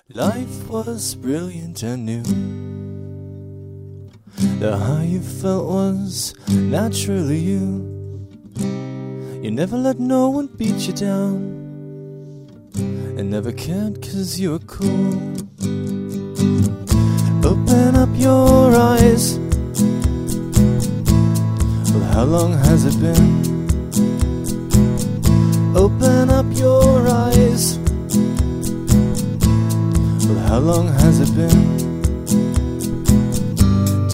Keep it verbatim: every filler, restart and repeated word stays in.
Life was brilliant and new. The how you felt was naturally you. You never let no one beat you down, and never cared cause you were cool. Open up your eyes. Well, how long has it been? Open up your eyes. Well, how long has it been?